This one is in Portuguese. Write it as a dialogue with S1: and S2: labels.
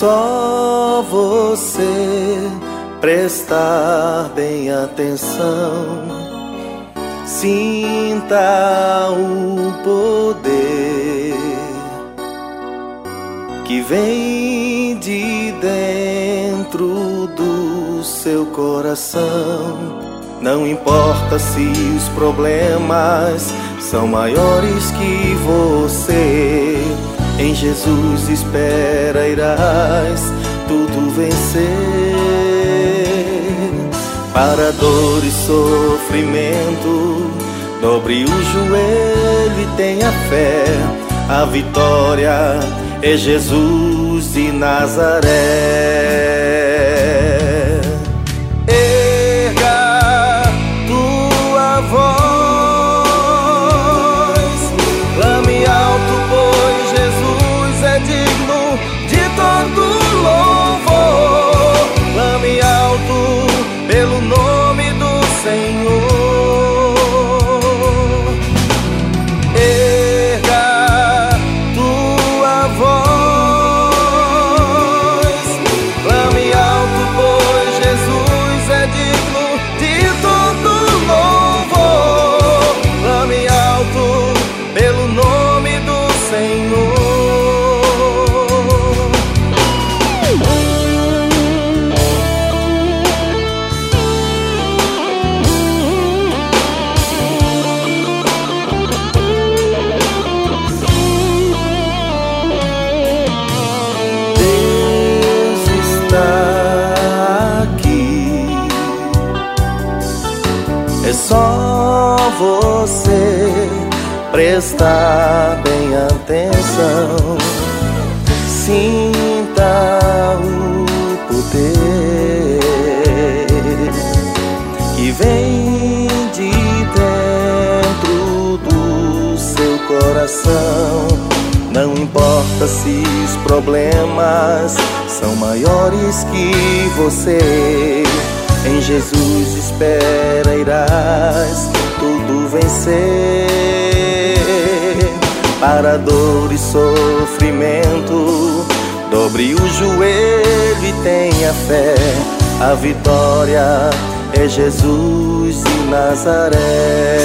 S1: só você prestar bem atenção, sinta o poder que vem de dentro do seu coração. Não importa se os problemas são maiores que você, em Jesus espera, irás tudo vencer. Para dor e sofrimento, dobre o joelho e tenha fé. A vitória é Jesus de Nazaré. Erga tua voz, clame alto, pois Jesus é digno de todo louvor. Clame alto pelo nome do Senhor. Erga tua voz, clame alto, pois Jesus é digno de todo louvor. Clame alto pelo nome do Senhor. É só você prestar bem atenção, sinta o poder que vem de dentro do seu coração. Não importa se os problemas são maiores que você, em Jesus espera, irás tudo vencer. Para dor e sofrimento, dobre o joelho e tenha fé. A vitória é Jesus de Nazaré.